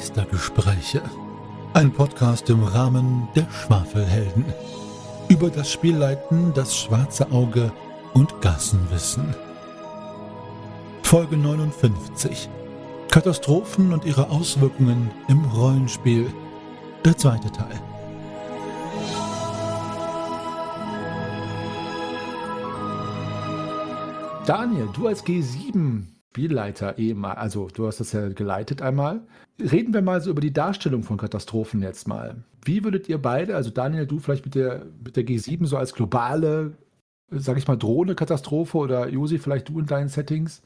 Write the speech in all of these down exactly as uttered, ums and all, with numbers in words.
Geistergespräche. Ein Podcast im Rahmen der Schwafelhelden. Über das Spielleiten, das schwarze Auge und Gassenwissen. Folge neunundfünfzig. Katastrophen und ihre Auswirkungen im Rollenspiel. Der zweite Teil. Daniel, du als G sieben Spielleiter ehemal, also du hast das ja geleitet einmal. Reden wir mal so über die Darstellung von Katastrophen jetzt mal. Wie würdet ihr beide, also Daniel, du vielleicht mit der, mit der G sieben so als globale, sag ich mal, Drohne-Katastrophe oder Josi, vielleicht du in deinen Settings.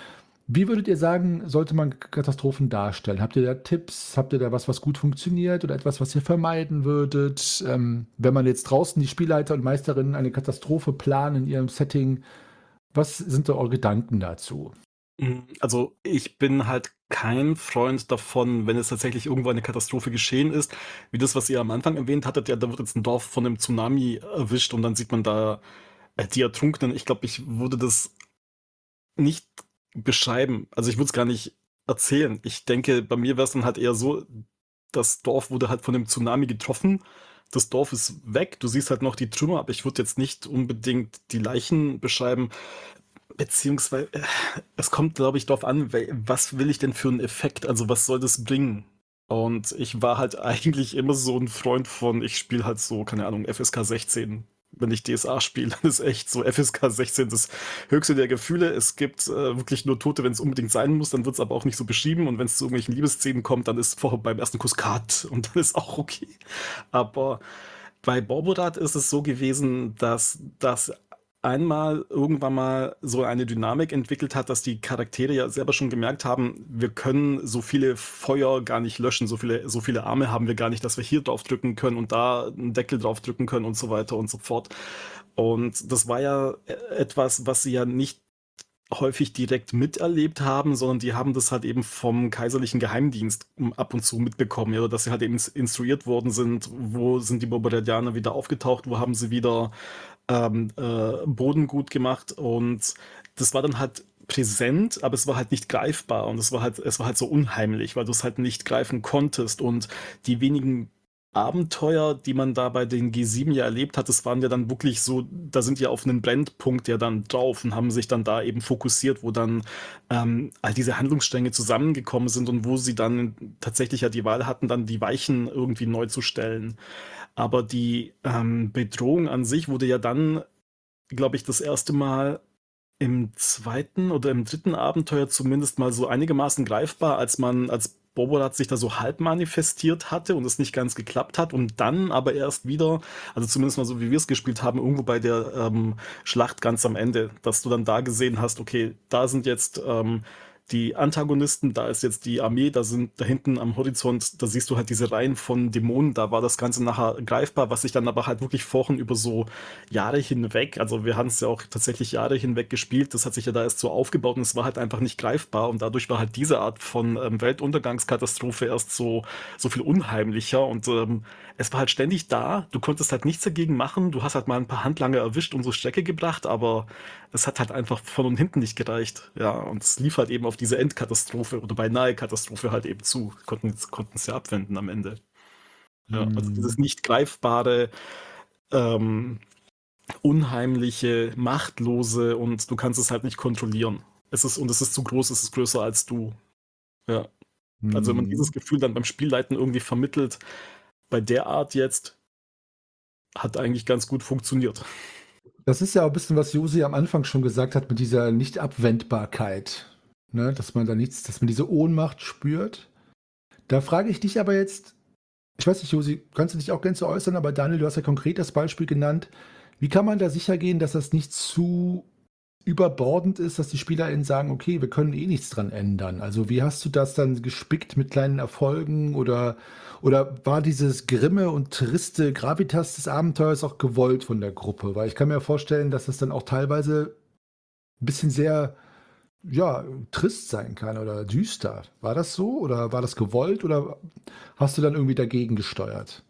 Wie würdet ihr sagen, sollte man Katastrophen darstellen? Habt ihr da Tipps? Habt ihr da was, was gut funktioniert oder etwas, was ihr vermeiden würdet? Ähm, wenn man jetzt draußen die Spielleiter und Meisterinnen eine Katastrophe planen in ihrem Setting, was sind da eure Gedanken dazu? Also ich bin halt kein Freund davon, wenn es tatsächlich irgendwo eine Katastrophe geschehen ist, wie das, was ihr am Anfang erwähnt hattet, ja, da wird jetzt ein Dorf von einem Tsunami erwischt und dann sieht man da äh, die Ertrunkenen. Ich glaube, ich würde das nicht beschreiben. Also ich würde es gar nicht erzählen. Ich denke, bei mir wäre es dann halt eher so, das Dorf wurde halt von dem Tsunami getroffen. Das Dorf ist weg. Du siehst halt noch die Trümmer, aber ich würde jetzt nicht unbedingt die Leichen beschreiben. Beziehungsweise, äh, es kommt, glaube ich, darauf an, wel- was will ich denn für einen Effekt? Also, was soll das bringen? Und ich war halt eigentlich immer so ein Freund von, ich spiele halt so, keine Ahnung, F S K sechzehn. Wenn ich D S A spiele, dann ist echt so F S K sechzehn das höchste der Gefühle. Es gibt äh, wirklich nur Tote, wenn es unbedingt sein muss, dann wird es aber auch nicht so beschrieben. Und wenn es zu irgendwelchen Liebesszenen kommt, dann ist vorher beim ersten Kuss Cut und dann ist auch okay. Aber bei Borborat ist es so gewesen, dass das einmal irgendwann mal so eine Dynamik entwickelt hat, dass die Charaktere ja selber schon gemerkt haben, wir können so viele Feuer gar nicht löschen, so viele, so viele Arme haben wir gar nicht, dass wir hier drauf drücken können und da einen Deckel drauf drücken können und so weiter und so fort. Und das war ja äh, etwas, was sie ja nicht häufig direkt miterlebt haben, sondern die haben das halt eben vom kaiserlichen Geheimdienst m, ab und zu mitbekommen, ja, dass sie halt eben ins- instruiert worden sind, wo sind die Bobadianer wieder aufgetaucht, wo haben sie wieder ähm, äh, Boden gut gemacht und das war dann halt präsent, aber es war halt nicht greifbar und es war halt, es war halt so unheimlich, weil du es halt nicht greifen konntest und die wenigen Abenteuer, die man da bei den G sieben ja erlebt hat, das waren ja dann wirklich so, da sind ja auf einen Brennpunkt ja dann drauf und haben sich dann da eben fokussiert, wo dann ähm, all diese Handlungsstränge zusammengekommen sind und wo sie dann tatsächlich ja die Wahl hatten, dann die Weichen irgendwie neu zu stellen. Aber die ähm, Bedrohung an sich wurde ja dann, glaube ich, das erste Mal im zweiten oder im dritten Abenteuer zumindest mal so einigermaßen greifbar, als man, als Bobolat sich da so halb manifestiert hatte und es nicht ganz geklappt hat und dann aber erst wieder, also zumindest mal so wie wir es gespielt haben, irgendwo bei der ähm, Schlacht ganz am Ende, dass du dann da gesehen hast, okay, da sind jetzt ähm, die Antagonisten, da ist jetzt die Armee, da sind da hinten am Horizont, da siehst du halt diese Reihen von Dämonen, da war das Ganze nachher greifbar, was sich dann aber halt wirklich vorhin über so Jahre hinweg, also wir haben es ja auch tatsächlich Jahre hinweg gespielt, das hat sich ja da erst so aufgebaut und es war halt einfach nicht greifbar und dadurch war halt diese Art von ähm, Weltuntergangskatastrophe erst so, so viel unheimlicher und ähm, es war halt ständig da, du konntest halt nichts dagegen machen, du hast halt mal ein paar Handlanger erwischt und so Strecke gebracht, aber es hat halt einfach von und hinten nicht gereicht, ja, und es lief halt eben auf diese Endkatastrophe oder beinahe Katastrophe halt eben zu, konnten, konnten es ja abwenden am Ende. Ja, also dieses Hm. nicht greifbare, ähm, unheimliche, machtlose und du kannst es halt nicht kontrollieren. Es ist, und es ist zu groß, es ist größer als du. Ja. Also wenn man dieses Hm. Gefühl dann beim Spielleiten irgendwie vermittelt, bei der Art jetzt, hat eigentlich ganz gut funktioniert. Das ist ja auch ein bisschen, was Josi am Anfang schon gesagt hat mit dieser Nicht-Abwendbarkeit, ne? Dass man da nichts, dass man diese Ohnmacht spürt. Da frage ich dich aber jetzt, ich weiß nicht, Josi, kannst du dich auch gerne zu äußern, aber Daniel, du hast ja konkret das Beispiel genannt. Wie kann man da sicher gehen, dass das nicht zu überbordend ist, dass die SpielerInnen sagen, okay, wir können eh nichts dran ändern? Also wie hast du das dann gespickt mit kleinen Erfolgen oder, oder war dieses grimme und triste Gravitas des Abenteuers auch gewollt von der Gruppe? Weil ich kann mir vorstellen, dass das dann auch teilweise ein bisschen sehr, ja, trist sein kann oder düster. War das so oder war das gewollt oder hast du dann irgendwie dagegen gesteuert?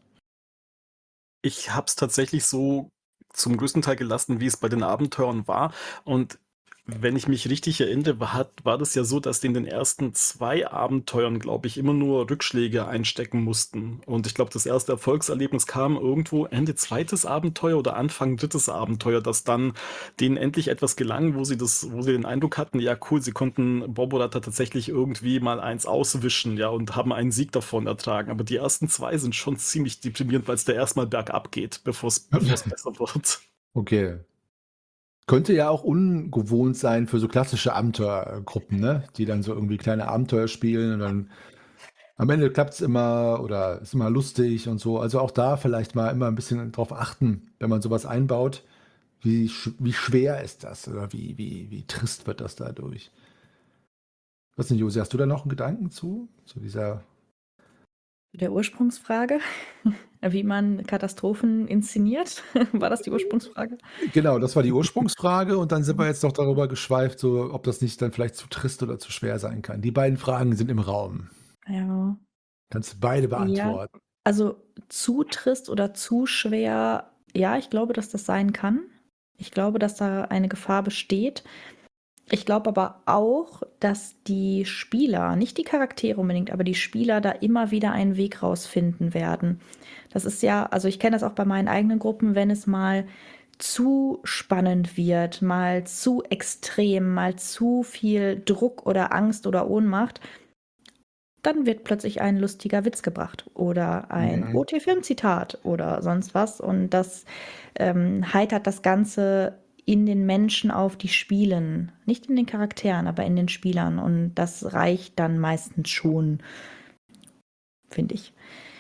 Ich habe es tatsächlich so zum größten Teil gelassen, wie es bei den Abenteuern war. Und Wenn ich mich richtig erinnere, war, hat, war das ja so, dass die in den ersten zwei Abenteuern, glaube ich, immer nur Rückschläge einstecken mussten. Und ich glaube, das erste Erfolgserlebnis kam irgendwo Ende zweites Abenteuer oder Anfang drittes Abenteuer, dass dann denen endlich etwas gelang, wo sie das, wo sie den Eindruck hatten, ja cool, sie konnten Boborata tatsächlich irgendwie mal eins auswischen, ja, und haben einen Sieg davon ertragen. Aber die ersten zwei sind schon ziemlich deprimierend, weil es da erstmal bergab geht, bevor es bevor es besser wird. Okay. Könnte ja auch ungewohnt sein für so klassische Abenteuergruppen, ne? Die dann so irgendwie kleine Abenteuer spielen und dann am Ende klappt es immer oder ist immer lustig und so. Also auch da vielleicht mal immer ein bisschen drauf achten, wenn man sowas einbaut. Wie, sch wie schwer ist das oder wie, wie, wie trist wird das dadurch? Was denn, Josi, hast du da noch einen Gedanken zu? Zu dieser. Der Ursprungsfrage, wie man Katastrophen inszeniert. War das die Ursprungsfrage? Genau, das war die Ursprungsfrage und dann sind wir jetzt noch darüber geschweift, so, ob das nicht dann vielleicht zu trist oder zu schwer sein kann. Die beiden Fragen sind im Raum. Ja. Kannst du beide Ja, beantworten. also zu trist oder zu schwer, ja, ich glaube, dass das sein kann. Ich glaube, dass da eine Gefahr besteht. Ich glaube aber auch, dass die Spieler, nicht die Charaktere unbedingt, aber die Spieler da immer wieder einen Weg rausfinden werden. Das ist ja, also ich kenne das auch bei meinen eigenen Gruppen, wenn es mal zu spannend wird, mal zu extrem, mal zu viel Druck oder Angst oder Ohnmacht, dann wird plötzlich ein lustiger Witz gebracht oder ein Mhm. O T-Film-Zitat oder sonst was. Und das ähm, heitert das Ganze in den Menschen auf, die spielen. Nicht in den Charakteren, aber in den Spielern. Und das reicht dann meistens schon, finde ich.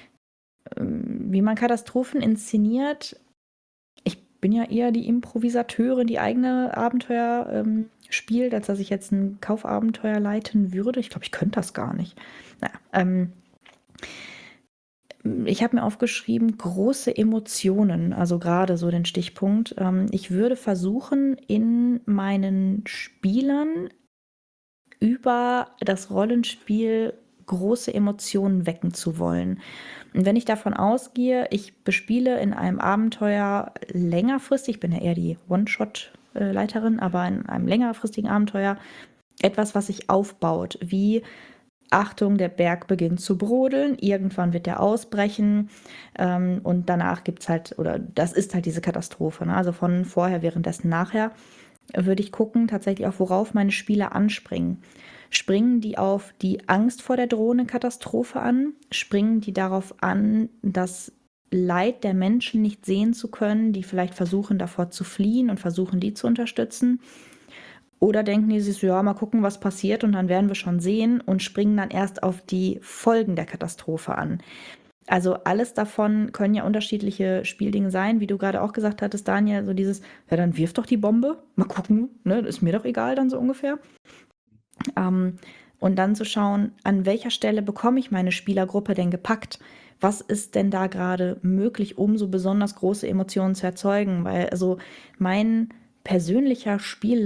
Ähm, Wie man Katastrophen inszeniert, ich bin ja eher die Improvisateurin, die eigene Abenteuer ähm, spielt, als dass ich jetzt ein Kaufabenteuer leiten würde. Ich glaube, ich könnte das gar nicht. Naja, ähm, ich habe mir aufgeschrieben, große Emotionen, also gerade so den Stichpunkt. Ähm, ich würde versuchen, in meinen Spielern über das Rollenspiel große Emotionen wecken zu wollen. Und wenn ich davon ausgehe, ich bespiele in einem Abenteuer längerfristig, ich bin ja eher die One-Shot-Leiterin, aber in einem längerfristigen Abenteuer etwas, was sich aufbaut, wie Achtung, der Berg beginnt zu brodeln, irgendwann wird er ausbrechen ähm, und danach gibt es halt, oder das ist halt diese Katastrophe, ne? Also von vorher, währenddessen, nachher würde ich gucken, tatsächlich auch, worauf meine Spieler anspringen. Springen die auf die Angst vor der drohenden Katastrophe an? Springen die darauf an, das Leid der Menschen nicht sehen zu können, die vielleicht versuchen, davor zu fliehen und versuchen, die zu unterstützen? Oder denken die sich so, ja, mal gucken, was passiert und dann werden wir schon sehen und springen dann erst auf die Folgen der Katastrophe an? Also alles davon können ja unterschiedliche Spieldinge sein, wie du gerade auch gesagt hattest, Daniel, so dieses, ja, dann wirf doch die Bombe, mal gucken, ne, ist mir doch egal dann so ungefähr. Ähm, und dann zu schauen, an welcher Stelle bekomme ich meine Spielergruppe denn gepackt? Was ist denn da gerade möglich, um so besonders große Emotionen zu erzeugen? Weil also mein persönlicher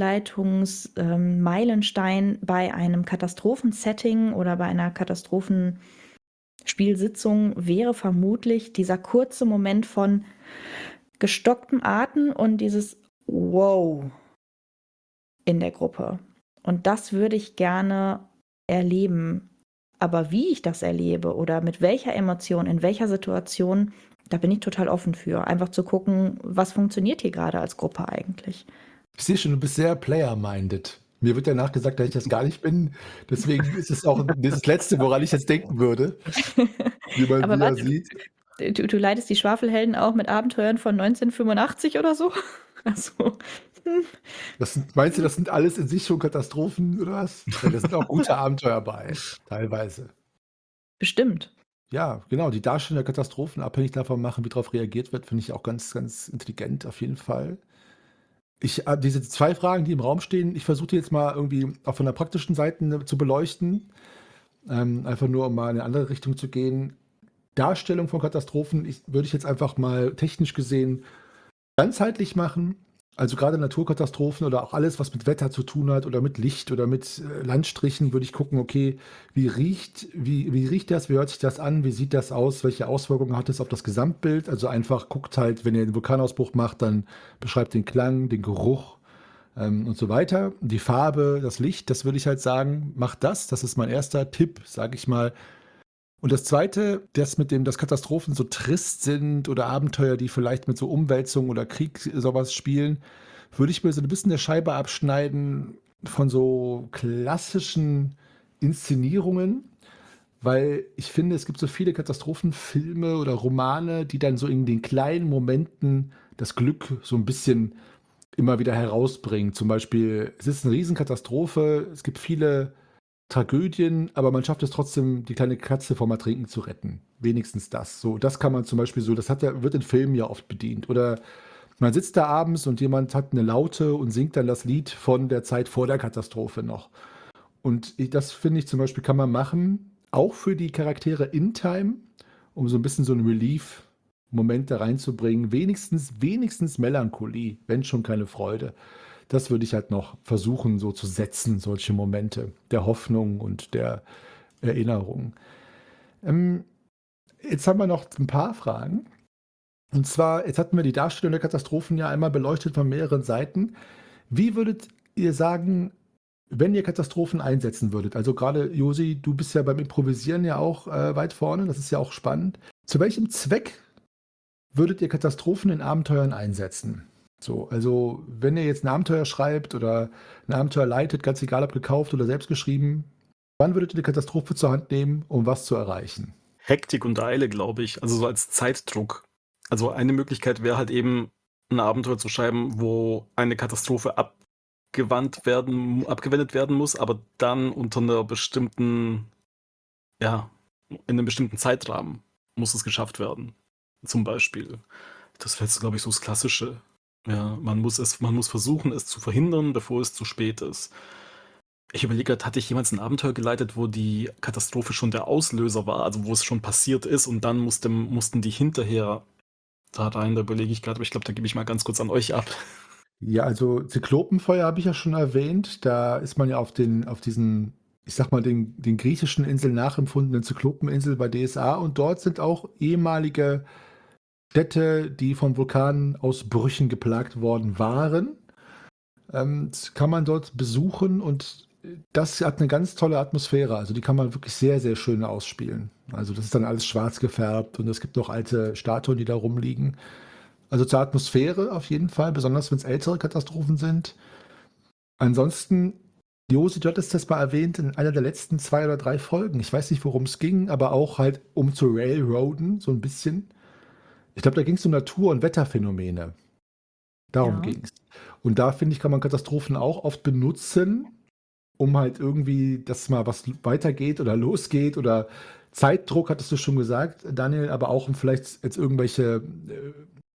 Spielleitungs-Meilenstein bei einem Katastrophensetting oder bei einer Katastrophenspielsitzung wäre vermutlich dieser kurze Moment von gestocktem Atem und dieses Wow in der Gruppe. Und das würde ich gerne erleben. Aber wie ich das erlebe oder mit welcher Emotion, in welcher Situation, da bin ich total offen für. Einfach zu gucken, was funktioniert hier gerade als Gruppe eigentlich. Ich sehe schon, du bist sehr player-minded. Mir wird danach gesagt, dass ich das gar nicht bin. Deswegen ist es auch das Letzte, woran ich jetzt denken würde, wie man Aber wieder warte, sieht. du, du leitest die Schwafelhelden auch mit Abenteuern von neunzehnhundertfünfundachtzig oder so? Also, hm, Das sind, meinst du, das sind alles in sich schon Katastrophen oder was? Weil da sind auch gute Abenteuer bei, teilweise. bestimmt. Ja, genau, die Darstellung der Katastrophen abhängig davon machen, wie darauf reagiert wird, finde ich auch ganz, ganz intelligent auf jeden Fall. Ich, äh, diese zwei Fragen, die im Raum stehen, ich versuche die jetzt mal irgendwie auch von der praktischen Seite ne, zu beleuchten. Ähm, einfach nur, um mal in eine andere Richtung zu gehen. Darstellung von Katastrophen ich, würde ich jetzt einfach mal technisch gesehen ganzheitlich machen. Also gerade Naturkatastrophen oder auch alles, was mit Wetter zu tun hat oder mit Licht oder mit äh, Landstrichen, würde ich gucken, okay, wie riecht, wie, wie riecht das, wie hört sich das an, wie sieht das aus, welche Auswirkungen hat es auf das Gesamtbild? Also einfach guckt halt, wenn ihr einen Vulkanausbruch macht, dann beschreibt den Klang, den Geruch, ähm, und so weiter. Die Farbe, das Licht, das würde ich halt sagen, macht das. Das ist mein erster Tipp, sage ich mal. Und das Zweite, das mit dem, dass Katastrophen so trist sind oder Abenteuer, die vielleicht mit so Umwälzung oder Krieg sowas spielen, würde ich mir so ein bisschen der Scheibe abschneiden von so klassischen Inszenierungen, weil ich finde, es gibt so viele Katastrophenfilme oder Romane, die dann so in den kleinen Momenten das Glück so ein bisschen immer wieder herausbringen. Zum Beispiel, es ist eine Riesenkatastrophe, es gibt viele Tragödien, aber man schafft es trotzdem, die kleine Katze vom Ertrinken zu retten. Wenigstens das. So, das kann man zum Beispiel so, das hat ja, wird in Filmen ja oft bedient. Oder man sitzt da abends und jemand hat eine Laute und singt dann das Lied von der Zeit vor der Katastrophe noch. Und ich, das finde ich zum Beispiel, kann man machen, auch für die Charaktere in Time, um so ein bisschen so einen Relief-Moment da reinzubringen. Wenigstens, wenigstens Melancholie, wenn schon keine Freude. Das würde ich halt noch versuchen, so zu setzen, solche Momente der Hoffnung und der Erinnerung. Ähm, jetzt haben wir noch ein paar Fragen. Und zwar, jetzt hatten wir die Darstellung der Katastrophen ja einmal beleuchtet von mehreren Seiten. Wie würdet ihr sagen, wenn ihr Katastrophen einsetzen würdet? Also gerade, Josi, du bist ja beim Improvisieren ja auch äh, weit vorne, das ist ja auch spannend. Zu welchem Zweck würdet ihr Katastrophen in Abenteuern einsetzen? So, also wenn ihr jetzt ein Abenteuer schreibt oder ein Abenteuer leitet, ganz egal ob gekauft oder selbst geschrieben, wann würdet ihr die Katastrophe zur Hand nehmen, um was zu erreichen? Hektik und Eile, glaube ich. Also so als Zeitdruck. Also eine Möglichkeit wäre halt eben, ein Abenteuer zu schreiben, wo eine Katastrophe abgewandt werden, abgewendet werden muss, aber dann unter einer bestimmten, ja, in einem bestimmten Zeitrahmen muss es geschafft werden. Zum Beispiel. Das wäre jetzt, glaube ich, so das Klassische. Ja, man muss es, man muss versuchen, es zu verhindern, bevor es zu spät ist. Ich überlege gerade, hatte ich jemals ein Abenteuer geleitet, wo die Katastrophe schon der Auslöser war, also wo es schon passiert ist und dann musste, mussten die hinterher da rein, da überlege ich gerade, aber ich glaube, da gebe ich mal ganz kurz an euch ab. Ja, also Zyklopenfeuer habe ich ja schon erwähnt. Da ist man ja auf den, auf diesen, ich sag mal, den, den griechischen Inseln nachempfundenen Zyklopeninsel bei D S A und dort sind auch ehemalige Städte, die von Vulkanausbrüchen geplagt worden waren. Ähm, das kann man dort besuchen und das hat eine ganz tolle Atmosphäre. Also die kann man wirklich sehr, sehr schön ausspielen. Also das ist dann alles schwarz gefärbt und es gibt noch alte Statuen, die da rumliegen. Also zur Atmosphäre auf jeden Fall, besonders wenn es ältere Katastrophen sind. Ansonsten, Josi, du hattest das mal erwähnt in einer der letzten zwei oder drei Folgen. Ich weiß nicht, worum es ging, aber auch halt um zu railroaden, so ein bisschen. Ich glaube, da ging es um Natur- und Wetterphänomene. Darum Ja. ging es. Und da, finde ich, kann man Katastrophen auch oft benutzen, um halt irgendwie, dass mal was weitergeht oder losgeht oder Zeitdruck, hattest du schon gesagt, Daniel, aber auch um vielleicht jetzt irgendwelche äh,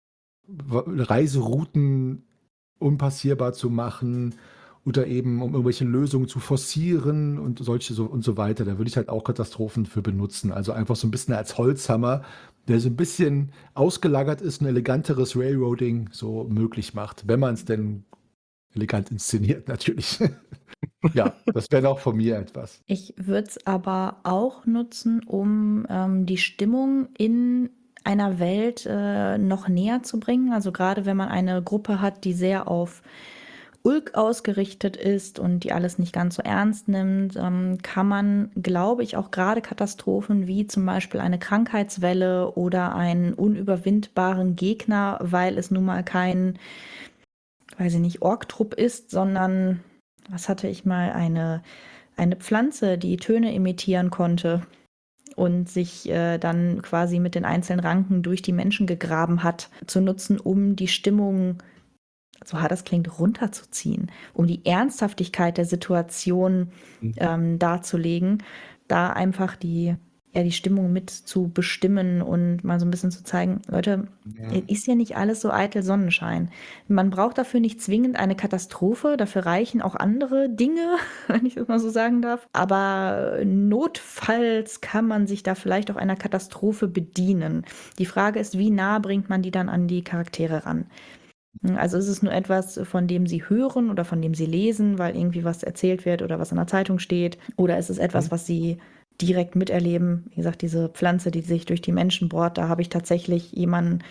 Reiserouten unpassierbar zu machen oder eben um irgendwelche Lösungen zu forcieren und solche so und so weiter. Da würde ich halt auch Katastrophen für benutzen. Also einfach so ein bisschen als Holzhammer, der so ein bisschen ausgelagert ist, ein eleganteres Railroading so möglich macht, wenn man es denn elegant inszeniert, natürlich. Ja, das wäre auch von mir etwas. Ich würde es aber auch nutzen, um ähm, die Stimmung in einer Welt äh, noch näher zu bringen. Also gerade wenn man eine Gruppe hat, die sehr auf Ulk ausgerichtet ist und die alles nicht ganz so ernst nimmt, ähm, kann man, glaube ich, auch gerade Katastrophen wie zum Beispiel eine Krankheitswelle oder einen unüberwindbaren Gegner, weil es nun mal kein, weiß ich nicht, Orktrupp ist, sondern, was hatte ich mal, eine, eine Pflanze, die Töne imitieren konnte und sich äh, dann quasi mit den einzelnen Ranken durch die Menschen gegraben hat, zu nutzen, um die Stimmung, so hart das klingt, runterzuziehen, um die Ernsthaftigkeit der Situation Mhm. ähm, darzulegen, da einfach die, ja, die Stimmung mit zu bestimmen und mal so ein bisschen zu zeigen, Leute, Ja. es ist ja nicht alles so eitel Sonnenschein. Man braucht dafür nicht zwingend eine Katastrophe, dafür reichen auch andere Dinge, wenn ich das mal so sagen darf. Aber notfalls kann man sich da vielleicht auch einer Katastrophe bedienen. Die Frage ist, wie nah bringt man die dann an die Charaktere ran? Also ist es nur etwas, von dem sie hören oder von dem sie lesen, weil irgendwie was erzählt wird oder was in der Zeitung steht? Oder ist es etwas, Mhm. was sie direkt miterleben? Wie gesagt, diese Pflanze, die sich durch die Menschen bohrt, da habe ich tatsächlich jemanden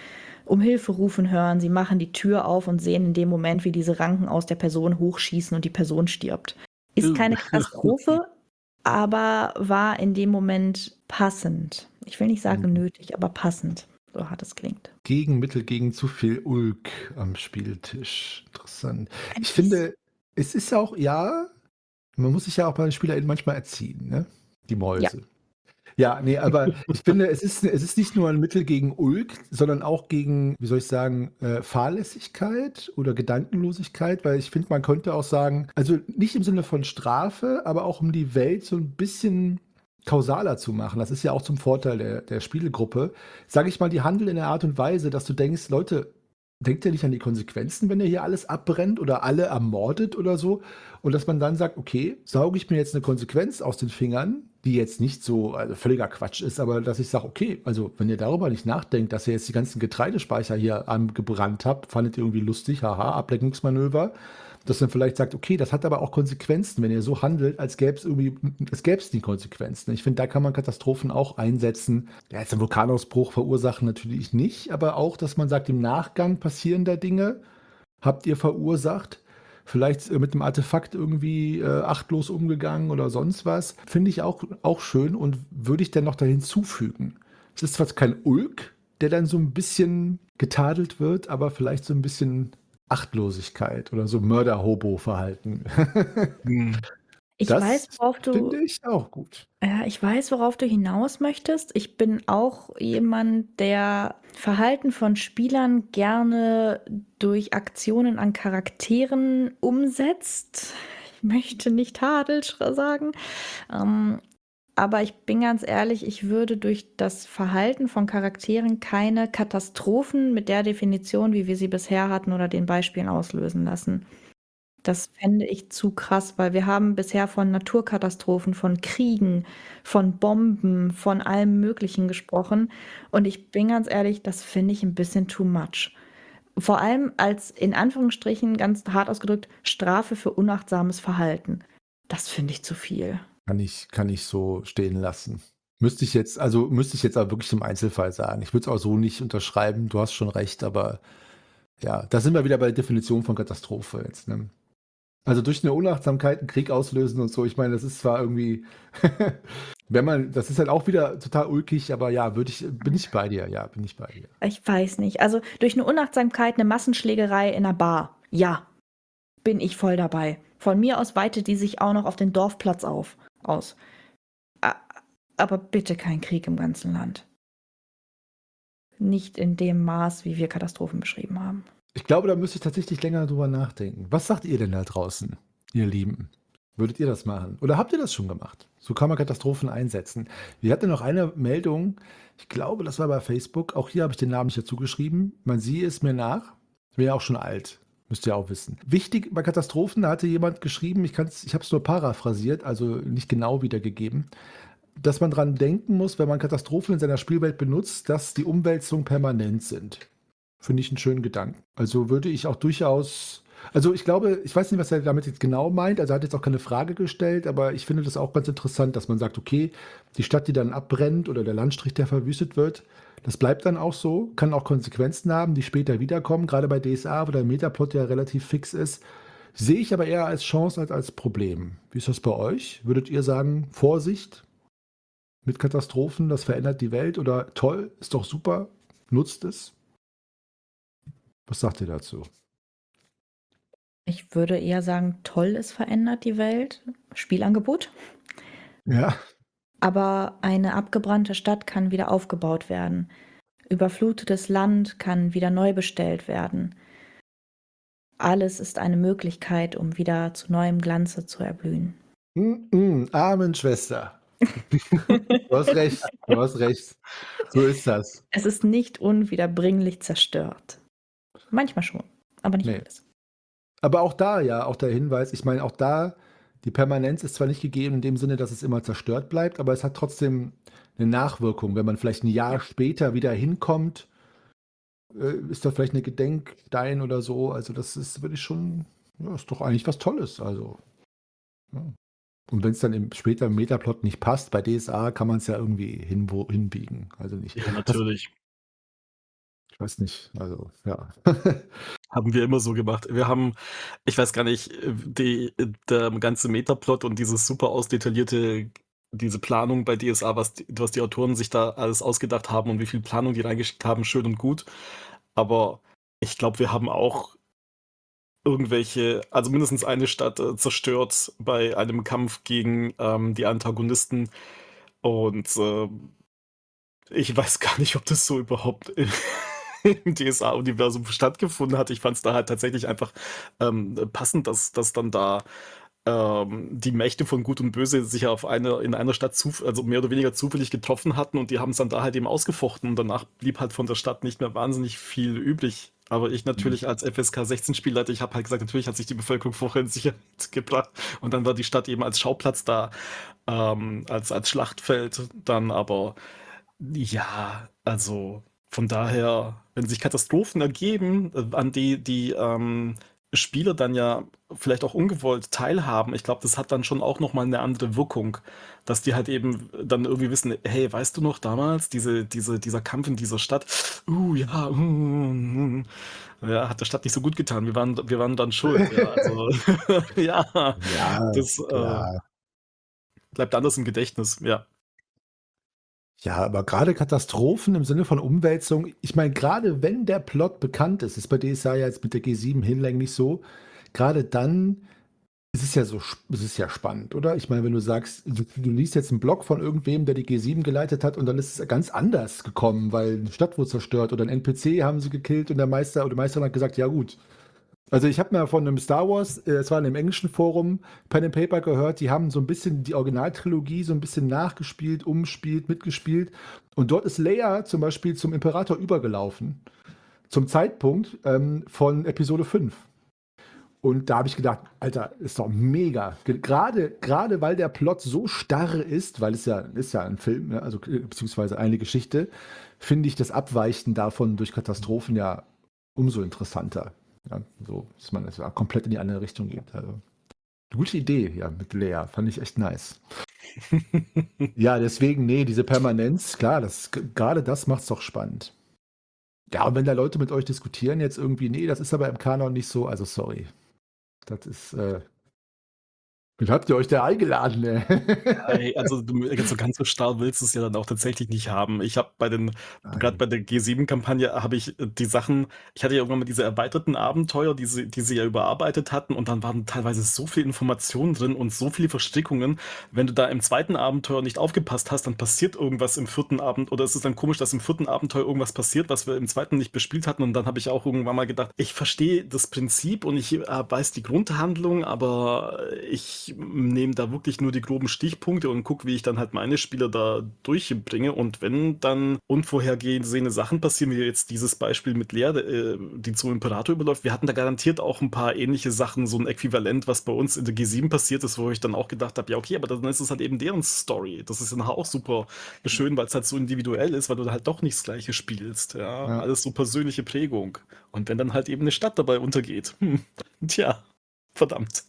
um Hilfe rufen hören. Sie machen die Tür auf und sehen in dem Moment, wie diese Ranken aus der Person hochschießen und die Person stirbt. Ist keine Katastrophe, aber war in dem Moment passend. Ich will nicht sagen nötig, aber passend, so hart es klingt. Gegenmittel gegen zu viel Ulk am Spieltisch. Interessant. Ein Ich finde, es ist auch, ja, man muss sich ja auch bei den SpielerInnen manchmal erziehen, ne? Die Mäuse. Ja, nee, aber ich finde, es ist, es ist nicht nur ein Mittel gegen Ulk, sondern auch gegen, wie soll ich sagen, äh, Fahrlässigkeit oder Gedankenlosigkeit, weil ich finde, man könnte auch sagen, also nicht im Sinne von Strafe, aber auch um die Welt so ein bisschen kausaler zu machen. Das ist ja auch zum Vorteil der, der Spielgruppe. Sage ich mal, die handeln in der Art und Weise, dass du denkst, Leute, denkt ihr nicht an die Konsequenzen, wenn ihr hier alles abbrennt oder alle ermordet oder so? Und dass man dann sagt, okay, sauge ich mir jetzt eine Konsequenz aus den Fingern, die jetzt nicht so also völliger Quatsch ist, aber dass ich sage, okay, also wenn ihr darüber nicht nachdenkt, dass ihr jetzt die ganzen Getreidespeicher hier angebrannt habt, fandet ihr irgendwie lustig, haha, Ablenkungsmanöver, dass man vielleicht sagt, okay, das hat aber auch Konsequenzen, wenn ihr so handelt, als gäbe es irgendwie, es gäbe es die Konsequenzen. Ich finde, da kann man Katastrophen auch einsetzen. Ja, jetzt ein Vulkanausbruch verursachen natürlich nicht, aber auch, dass man sagt, im Nachgang passieren da Dinge, habt ihr verursacht, vielleicht äh, mit dem Artefakt irgendwie äh, achtlos umgegangen oder sonst was, finde ich auch, auch schön und würde ich dann noch da hinzufügen. Es ist zwar kein Ulk, der dann so ein bisschen getadelt wird, aber vielleicht so ein bisschen Achtlosigkeit oder so Mörder-Hobo-Verhalten. Ich Das weiß, worauf du, finde ich auch gut. ja, ich weiß, worauf du hinaus möchtest. Ich bin auch jemand, der Verhalten von Spielern gerne durch Aktionen an Charakteren umsetzt. Ich möchte nicht Tadel sagen. Ähm, aber ich bin ganz ehrlich, ich würde durch das Verhalten von Charakteren keine Katastrophen mit der Definition, wie wir sie bisher hatten oder den Beispielen auslösen lassen. Das fände ich zu krass, weil wir haben bisher von Naturkatastrophen, von Kriegen, von Bomben, von allem Möglichen gesprochen. Und ich bin ganz ehrlich, das finde ich ein bisschen too much. Vor allem als, in Anführungsstrichen, ganz hart ausgedrückt, Strafe für unachtsames Verhalten. Das finde ich zu viel. Kann ich, kann ich so stehen lassen. Müsste ich jetzt, also müsste ich jetzt aber wirklich im Einzelfall sagen. Ich würde es auch so nicht unterschreiben, du hast schon recht, aber ja, da sind wir wieder bei der Definition von Katastrophe jetzt, ne? Also durch eine Unachtsamkeit einen Krieg auslösen und so, ich meine, das ist zwar irgendwie, wenn man, das ist halt auch wieder total ulkig, aber ja, würde ich, bin ich bei dir, ja, bin ich bei dir. Ich weiß nicht. Also durch eine Unachtsamkeit eine Massenschlägerei in einer Bar. Ja, bin ich voll dabei. Von mir aus weitet die sich auch noch auf den Dorfplatz auf, aus. A- Aber bitte kein Krieg im ganzen Land. Nicht in dem Maß, wie wir Katastrophen beschrieben haben. Ich glaube, da müsste ich tatsächlich länger drüber nachdenken. Was sagt ihr denn da draußen, ihr Lieben? Würdet ihr das machen? Oder habt ihr das schon gemacht? So kann man Katastrophen einsetzen. Wir hatten noch eine Meldung, ich glaube, das war bei Facebook. Auch hier habe ich den Namen nicht dazu geschrieben. Man siehe es mir nach. Ich bin ja auch schon alt. Müsst ihr auch wissen. Wichtig bei Katastrophen, da hatte jemand geschrieben, ich, kann's- ich habe es nur paraphrasiert, also nicht genau wiedergegeben, dass man dran denken muss, wenn man Katastrophen in seiner Spielwelt benutzt, dass die Umwälzungen permanent sind. Finde ich einen schönen Gedanken. Also würde ich auch durchaus, also ich glaube, ich weiß nicht, was er damit jetzt genau meint, also er hat jetzt auch keine Frage gestellt, aber ich finde das auch ganz interessant, dass man sagt, okay, die Stadt, die dann abbrennt oder der Landstrich, der verwüstet wird, das bleibt dann auch so, kann auch Konsequenzen haben, die später wiederkommen, gerade bei D S A, wo der Metaplot ja relativ fix ist, sehe ich aber eher als Chance als als Problem. Wie ist das bei euch? Würdet ihr sagen, Vorsicht mit Katastrophen, das verändert die Welt oder toll, ist doch super, nutzt es? Was sagt ihr dazu? Ich würde eher sagen, toll, es verändert die Welt. Spielangebot. Ja, Aber eine abgebrannte Stadt kann wieder aufgebaut werden. Überflutetes Land kann wieder neu bestellt werden. Alles ist eine Möglichkeit, um wieder zu neuem Glanze zu erblühen. mm, mm, Amen, Schwester. Du hast recht, du hast recht. So ist das. Es ist nicht unwiederbringlich zerstört. Manchmal schon, aber nicht Nee. alles. Aber auch da, ja, auch der Hinweis, ich meine, auch da, die Permanenz ist zwar nicht gegeben in dem Sinne, dass es immer zerstört bleibt, aber es hat trotzdem eine Nachwirkung. Wenn man vielleicht ein Jahr später wieder hinkommt, äh, ist da vielleicht eine Gedenkstein oder so. Also das ist, würde ich schon, ja, ist doch eigentlich was Tolles. Also, ja. Und wenn es dann im, später im Metaplot nicht passt, bei D S A kann man es ja irgendwie hinwo, hinbiegen. Also nicht. Ja, natürlich. weiß nicht, also ja. Haben wir immer so gemacht. Wir haben, ich weiß gar nicht, äh, die der ganze Metaplot und dieses super ausdetaillierte diese Planung bei D S A, was die was die Autoren sich da alles ausgedacht haben und wie viel Planung die reingeschickt haben, schön und gut. Aber ich glaube, wir haben auch irgendwelche also mindestens eine Stadt, äh, zerstört bei einem Kampf gegen, ähm, die Antagonisten und, ähm, ich weiß gar nicht, ob das so überhaupt im im D S A-Universum stattgefunden hat. Ich fand es da halt tatsächlich einfach, ähm, passend, dass dass dann da, ähm, die Mächte von Gut und Böse sich auf eine in einer Stadt zuf also mehr oder weniger zufällig getroffen hatten und die haben's dann da halt eben ausgefochten und danach blieb halt von der Stadt nicht mehr wahnsinnig viel übrig. Aber ich Mhm. natürlich als F S K sechzehn Spielleiter, ich habe halt gesagt, natürlich hat sich die Bevölkerung vorher in Sicherheit gebracht und dann war die Stadt eben als Schauplatz da, ähm, als als Schlachtfeld dann, aber ja, also von daher, wenn sich Katastrophen ergeben, äh, an die die, ähm, Spieler dann ja vielleicht auch ungewollt teilhaben, ich glaube, das hat dann schon auch noch mal 'ne andere Wirkung, dass die halt eben dann irgendwie wissen: „Hey, weißt du noch damals diese diese dieser Kampf in dieser Stadt? Uh, ja, hm, hm, ja, hat der Stadt nicht so gut getan. Wir waren wir waren dann schuld." Ja, also ja, Ja, das, äh, klar. bleibt anders im Gedächtnis, ja. Ja, aber gerade Katastrophen im Sinne von Umwälzung ich meine, gerade wenn der Plot bekannt ist, ist bei D S A ja jetzt mit der G sieben hinlänglich so, gerade dann ist es ja so sp es ist ja spannend, oder? Ich meine, wenn du sagst, du du liest jetzt 'n Blog von irgendwem, der die G sieben geleitet hat und dann ist es ganz anders gekommen, weil 'ne Stadt wurde zerstört oder 'n N P C haben sie gekillt und der Meister oder die Meisterin hat gesagt: „Ja gut." Also, ich habe mal von 'nem Star Wars, äh, es war in 'nem englischen Forum, Pen and Paper gehört, die haben so 'n bisschen die Originaltrilogie so 'n bisschen nachgespielt, umgespielt, mitgespielt und dort ist Leia zum Beispiel zum Imperator übergelaufen, zum Zeitpunkt, ähm, von Episode fünf. Und da habe ich gedacht: „Alter, ist doch mega." Ge grade grade weil der Plot so starr ist, weil es ja ist ja 'n Film, ne, also, äh, beziehungsweise eine Geschichte, finde ich das Abweichen davon durch Katastrophen ja umso interessanter. Ja, so, dass man das ja komplett in die andere Richtung geht. Also, gute Idee, ja, mit Lea, fand ich echt nice. Ja, deswegen, ne, diese Permanenz, klar, das g grade das macht's doch spannend. Ja, und wenn da Leute mit euch diskutieren jetzt irgendwie: „Ne, das ist aber im Kanon nicht so", also sorry. Das ist, äh wen habt ihr euch da eingeladen, ey? Ey, also du jetzt so ganz so starr willst du's ja dann auch tatsächlich nicht haben. Ich habe bei den grad Nein. bei der G sieben-Kampagne habe ich, äh, die Sachen ich hatte ja irgendwann mal diese erweiterten Abenteuer, die sie die sie ja überarbeitet hatten und dann waren teilweise so viel Information drin und so viele Verstrickungen. Wenn du da im zweiten Abenteuer nicht aufgepasst hast, dann passiert irgendwas im vierten Abend oder es ist dann komisch, dass im vierten Abenteuer irgendwas passiert, was wir im zweiten nicht bespielt hatten und dann habe ich auch irgendwann mal gedacht: „Ich verstehe das Prinzip und ich, äh, weiß die Grundhandlung, aber ich nehme da wirklich nur die groben Stichpunkte und gucke, wie ich dann halt meine Spieler da durchbringe." Und wenn dann unvorhergesehene Sachen passieren, wie jetzt dieses Beispiel mit Lea, äh, die zum Imperator überläuft, wir hatten da garantiert auch 'n paar ähnliche Sachen, so 'n Äquivalent, was bei uns in der G sieben passiert ist, wo ich dann auch gedacht habe: „Ja, okay, aber dann ist es halt eben deren Story." Das ist dann auch super schön, weil's halt so individuell ist, weil du da halt doch nicht das Gleiche spielst, ja? Ja. Alles so persönliche Prägung. Und wenn dann halt eben 'ne Stadt dabei untergeht, hm, tja, verdammt.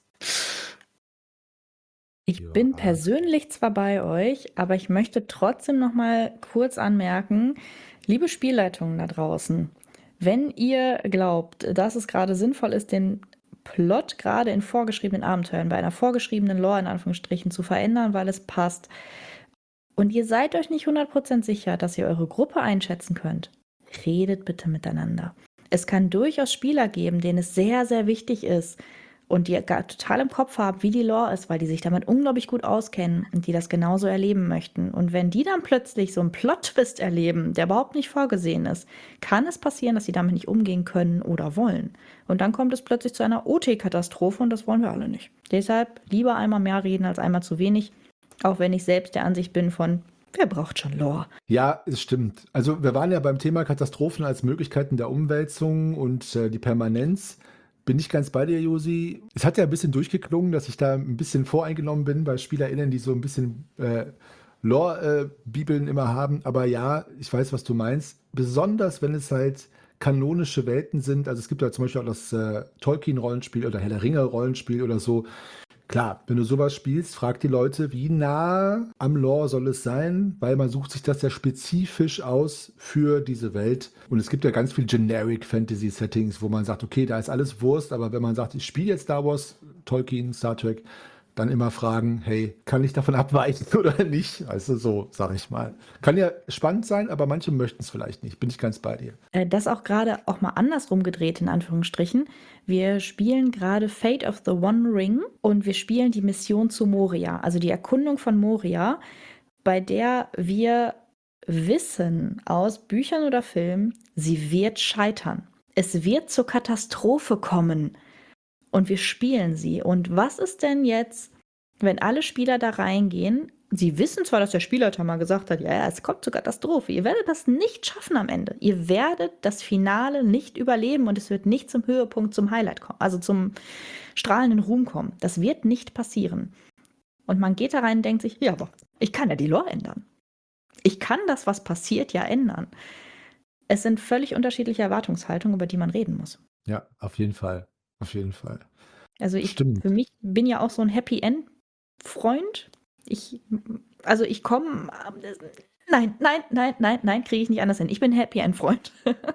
Ich bin Ja. persönlich zwar bei euch, aber ich möchte trotzdem noch mal kurz anmerken, liebe Spielleitungen da draußen, wenn ihr glaubt, dass es gerade sinnvoll ist, den Plot gerade in vorgeschriebenen Abenteuern, bei einer vorgeschriebenen Lore in Anführungsstrichen zu verändern, weil es passt und ihr seid euch nicht hundert Prozent sicher, dass ihr eure Gruppe einschätzen könnt, redet bitte miteinander. Es kann durchaus Spieler geben, denen es sehr, sehr wichtig ist und die gar total im Kopf haben, wie die Lore ist, weil die sich damit unglaublich gut auskennen und die das genauso erleben möchten. Und wenn die dann plötzlich so 'n Plot-Twist erleben, der überhaupt nicht vorgesehen ist, kann es passieren, dass sie damit nicht umgehen können oder wollen. Und dann kommt es plötzlich zu einer O T-Katastrophe und das wollen wir alle nicht. Deshalb lieber einmal mehr reden als einmal zu wenig, auch wenn ich selbst der Ansicht bin von: „Wer braucht schon Lore?" Ja, es stimmt. Also, wir waren ja beim Thema Katastrophen als Möglichkeiten der Umwälzung und, äh, die Permanenz. Bin ich ganz bei dir, Josi. Es hat ja 'n bisschen durchgeklungen, dass ich da 'n bisschen voreingenommen bin bei SpielerInnen, die so 'n bisschen, äh, Lore, äh, Bibeln immer haben. Aber ja, ich weiß, was du meinst. Besonders, wenn es halt kanonische Welten sind. Also, es gibt ja zum Beispiel auch das, äh, Tolkien-Rollenspiel oder Herr der Ringe-Rollenspiel oder so. Klar, wenn du sowas spielst, frag die Leute, wie nah am Lore soll es sein, weil man sucht sich das ja spezifisch aus für diese Welt. Und es gibt ja ganz viel Generic Fantasy Settings, wo man sagt, okay, da ist alles Wurst, aber wenn man sagt, ich spiele jetzt Star Wars, Tolkien, Star Trek, dann immer fragen, hey, kann ich davon abweichen oder nicht? Also so, sag ich mal. Kann ja spannend sein, aber manche möchten es vielleicht nicht. Bin ich ganz bei dir. Äh, Das auch gerade auch mal andersrum gedreht, in Anführungsstrichen. Wir spielen gerade Fate of the One Ring und wir spielen die Mission zu Moria, also die Erkundung von Moria, bei der wir wissen aus Büchern oder Filmen, sie wird scheitern. Es wird zur Katastrophe kommen. Und wir spielen sie. Und was ist denn jetzt, wenn alle Spieler da reingehen? Sie wissen zwar, dass der Spielleiter mal gesagt hat, ja, ja, es kommt zur Katastrophe. Ihr werdet das nicht schaffen am Ende. Ihr werdet das Finale nicht überleben und es wird nicht zum Höhepunkt, zum Highlight kommen, also zum strahlenden Ruhm kommen. Das wird nicht passieren. Und man geht da rein und denkt sich, ja, aber ich kann ja die Lore ändern. Ich kann das, was passiert, ja ändern. Es sind völlig unterschiedliche Erwartungshaltungen, über die man reden muss. Ja, auf jeden Fall. Auf jeden Fall. Also ich Stimmt. für mich bin ja auch so ein Happy End Freund. Ich also ich komme nein, nein, nein, nein, nein, kriege ich nicht anders hin. Ich bin Happy End Freund.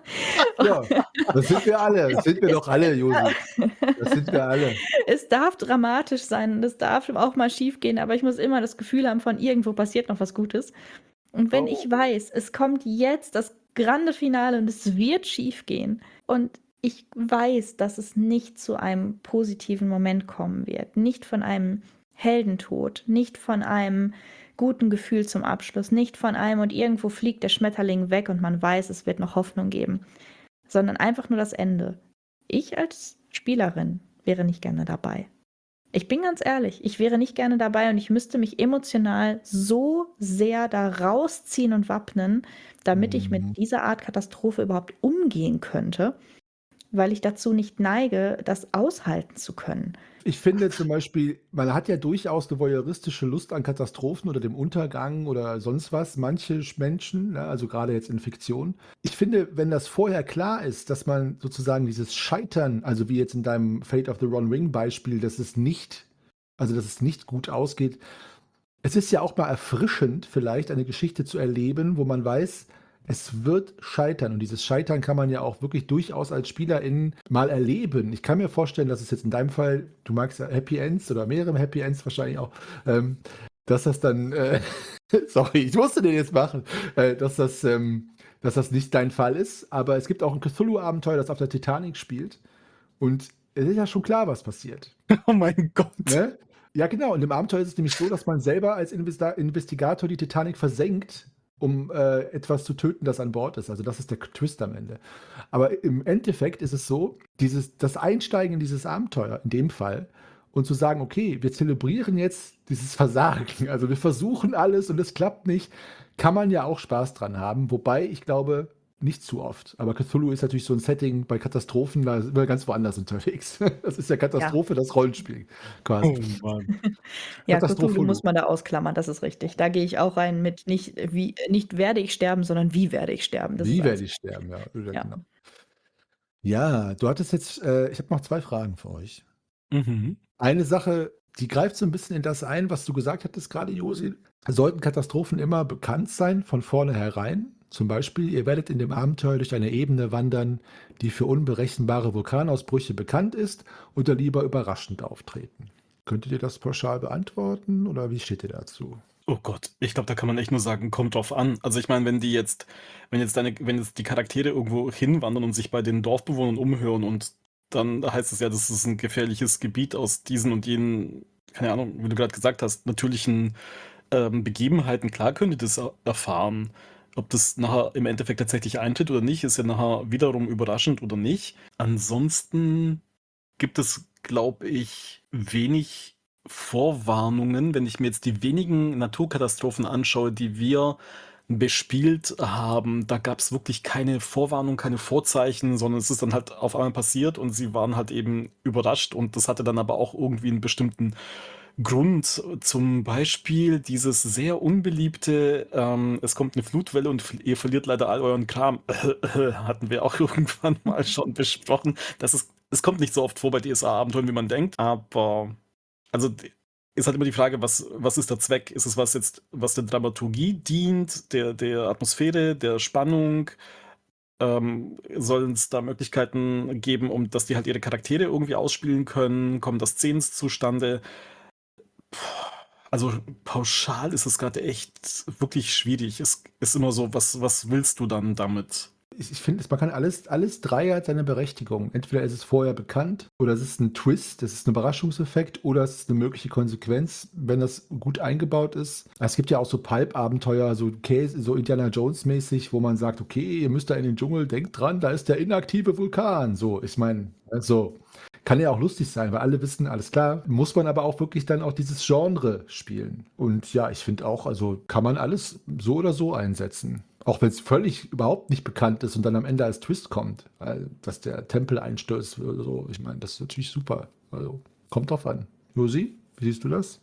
Ja, das sind wir alle. Das sind wir doch alle, Josi. Das sind wir alle. Es darf dramatisch sein, es darf auch mal schief gehen, aber ich muss immer das Gefühl haben, von irgendwo passiert noch was Gutes. Und wenn Oh. ich weiß, es kommt jetzt das grande Finale und es wird schief gehen und ich weiß, dass es nicht zu einem positiven Moment kommen wird, nicht von einem Heldentod, nicht von einem guten Gefühl zum Abschluss, nicht von einem und irgendwo fliegt der Schmetterling weg und man weiß, es wird noch Hoffnung geben, sondern einfach nur das Ende. Ich als Spielerin wäre nicht gerne dabei. Ich bin ganz ehrlich, ich wäre nicht gerne dabei und ich müsste mich emotional so sehr da rausziehen und wappnen, damit ich Mhm. mit dieser Art Katastrophe überhaupt umgehen könnte, weil ich dazu nicht neige, das aushalten zu können. Ich finde zum Beispiel, man hat ja durchaus eine voyeuristische Lust an Katastrophen oder dem Untergang oder sonst was. Manche Menschen, ne, also gerade jetzt in Fiktion. Ich finde, wenn das vorher klar ist, dass man sozusagen dieses Scheitern, also wie jetzt in deinem Fate of the One Ring Beispiel, dass es nicht, also dass es nicht gut ausgeht. Es ist ja auch mal erfrischend, vielleicht eine Geschichte zu erleben, wo man weiß, es wird scheitern. Und dieses Scheitern kann man ja auch wirklich durchaus als SpielerInnen mal erleben. Ich kann mir vorstellen, dass es jetzt in deinem Fall, du magst ja Happy Ends oder mehrere Happy Ends wahrscheinlich auch, ähm, dass das dann, äh, sorry, ich musste den jetzt machen, äh, dass das, ähm, dass das nicht dein Fall ist. Aber es gibt auch ein Cthulhu-Abenteuer, das auf der Titanic spielt. Und es ist ja schon klar, was passiert. Oh mein Gott. Ne? Ja, genau. Und im Abenteuer ist es nämlich so, dass man selber als Investa- Investigator die Titanic versenkt, um äh, etwas zu töten, das an Bord ist. Also das ist der Twist am Ende. Aber im Endeffekt ist es so, dieses, das Einsteigen in dieses Abenteuer, in dem Fall, und zu sagen, okay, wir zelebrieren jetzt dieses Versagen. Also wir versuchen alles und es klappt nicht, kann man ja auch Spaß dran haben. Wobei ich glaube, nicht zu oft. Aber Cthulhu ist natürlich so ein Setting bei Katastrophen, da sind wir ganz woanders unterwegs. Das ist ja Katastrophe, das Rollenspiel quasi. Oh Mann. Ja, Katastrophe. Cthulhu muss man da ausklammern, das ist richtig. Da gehe ich auch rein mit nicht, wie, nicht werde ich sterben, sondern wie werde ich sterben. Das Wie ist werde alles. ich sterben, ja. Ja, Ja. genau. Ja, du hattest jetzt, äh, ich habe noch zwei Fragen für euch. Mhm. Eine Sache, die greift so ein bisschen in das ein, was du gesagt hattest gerade, Josi. Sollten Katastrophen immer bekannt sein, von vornherein? Zum Beispiel, ihr werdet in dem Abenteuer durch eine Ebene wandern, die für unberechenbare Vulkanausbrüche bekannt ist oder lieber überraschend auftreten. Könntet ihr das pauschal beantworten oder wie steht ihr dazu? Oh Gott, ich glaube, da kann man echt nur sagen, kommt drauf an. Also ich meine, wenn die jetzt, wenn jetzt deine, wenn jetzt die Charaktere irgendwo hinwandern und sich bei den Dorfbewohnern umhören und dann heißt es ja, das ist ein gefährliches Gebiet aus diesen und jenen, keine Ahnung, wie du gerade gesagt hast, natürlichen ähm, Begebenheiten, klar könnt ihr das er- erfahren. Ob das nachher im Endeffekt tatsächlich eintritt oder nicht, ist ja nachher wiederum überraschend oder nicht. Ansonsten gibt es, glaube ich, wenig Vorwarnungen, wenn ich mir jetzt die wenigen Naturkatastrophen anschaue, die wir bespielt haben. Da gab es wirklich keine Vorwarnung, keine Vorzeichen, sondern es ist dann halt auf einmal passiert und sie waren halt eben überrascht und das hatte dann aber auch irgendwie einen bestimmten Grund. Zum Beispiel dieses sehr unbeliebte, ähm, es kommt eine Flutwelle und f- ihr verliert leider all euren Kram. Hatten wir auch irgendwann mal schon besprochen. Das ist, es kommt nicht so oft vor bei D S A-Abenteuern, wie man denkt, aber also d- ist halt immer die Frage, was, was ist der Zweck? Ist es was jetzt, was der Dramaturgie dient, der, der Atmosphäre, der Spannung? Ähm, sollen es da Möglichkeiten geben, um dass die halt ihre Charaktere irgendwie ausspielen können? Kommen da Szenen zustande? Puh, Also pauschal ist es gerade echt wirklich schwierig. Es ist immer so, was, was willst du dann damit? Ich, ich finde, man kann alles, alles drei hat seine Berechtigung. Entweder ist es vorher bekannt oder es ist ein Twist, es ist ein Überraschungseffekt oder es ist eine mögliche Konsequenz, wenn das gut eingebaut ist. Es gibt ja auch so Pulp-Abenteuer, so Case, so Indiana Jones-mäßig, wo man sagt, okay, ihr müsst da in den Dschungel, denkt dran, da ist der inaktive Vulkan. So, ich meine, so. Kann ja auch lustig sein, weil alle wissen, alles klar, muss man aber auch wirklich dann auch dieses Genre spielen. Und ja, ich finde auch, also kann man alles so oder so einsetzen. Auch wenn es völlig überhaupt nicht bekannt ist und dann am Ende als Twist kommt, weil, dass der Tempel einstürzt oder so. Ich meine, das ist natürlich super. Also kommt drauf an. Josi, wie siehst du das?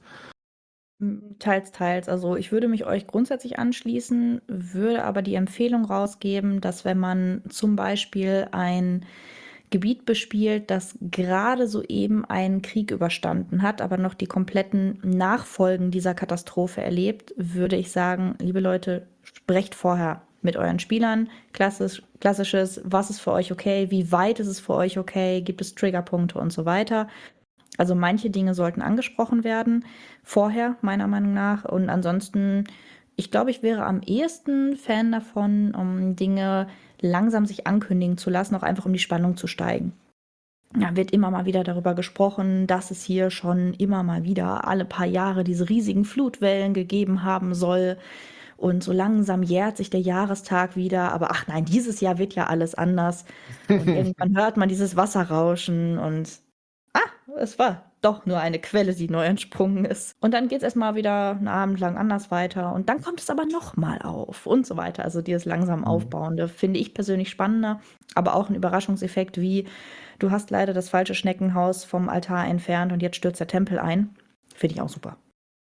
Mm, Teils, teils. Also ich würde mich euch grundsätzlich anschließen, würde aber die Empfehlung rausgeben, dass wenn man zum Beispiel ein Gebiet bespielt, das gerade soeben einen Krieg überstanden hat, aber noch die kompletten Nachfolgen dieser Katastrophe erlebt, würde ich sagen, liebe Leute, sprecht vorher mit euren Spielern. Klassisch, klassisches, was ist für euch okay, wie weit ist es für euch okay, gibt es Triggerpunkte und so weiter. Also manche Dinge sollten angesprochen werden, vorher, meiner Meinung nach. Und ansonsten, ich glaube, ich wäre am ehesten Fan davon, um Dinge langsam sich ankündigen zu lassen, auch einfach um die Spannung zu steigen. Da wird immer mal wieder darüber gesprochen, dass es hier schon immer mal wieder alle paar Jahre diese riesigen Flutwellen gegeben haben soll. Und so langsam jährt sich der Jahrestag wieder. Aber ach nein, dieses Jahr wird ja alles anders. Und irgendwann hört man dieses Wasserrauschen und ah, es war doch nur eine Quelle, die neu entsprungen ist. Und dann geht es erstmal wieder einen Abend lang anders weiter. Und dann kommt es aber nochmal auf und so weiter. Also dieses langsam Mhm. Aufbauende finde ich persönlich spannender, aber auch ein Überraschungseffekt wie, du hast leider das falsche Schneckenhaus vom Altar entfernt und jetzt stürzt der Tempel ein. Finde ich auch super.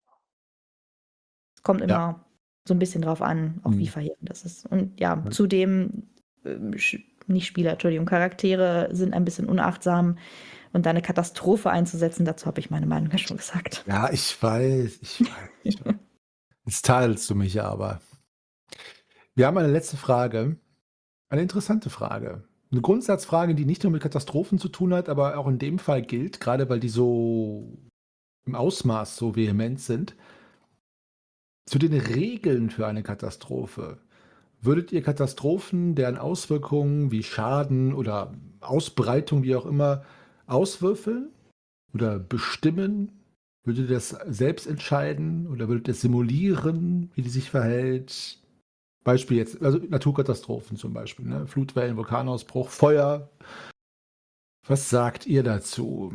Es kommt Ja. immer so ein bisschen drauf an, auch wie Mhm. verheerend das ist. Und ja, Ja. zudem, ähm, Sch- nicht Spieler, Entschuldigung, Charaktere sind ein bisschen unachtsam und da eine Katastrophe einzusetzen, dazu habe ich meine Meinung ja schon gesagt. Ja, ich weiß, ich weiß. Jetzt tadelst du mich ja aber. Wir haben eine letzte Frage. Eine interessante Frage. Eine Grundsatzfrage, die nicht nur mit Katastrophen zu tun hat, aber auch in dem Fall gilt, gerade weil die so im Ausmaß so vehement sind. Zu den Regeln für eine Katastrophe. Würdet ihr Katastrophen, deren Auswirkungen wie Schaden oder Ausbreitung, wie auch immer, auswürfeln oder bestimmen? Würdet ihr das selbst entscheiden oder würdet ihr simulieren, wie die sich verhält? Beispiel jetzt, also Naturkatastrophen zum Beispiel, ne? Flutwellen, Vulkanausbruch, Feuer. Was sagt ihr dazu?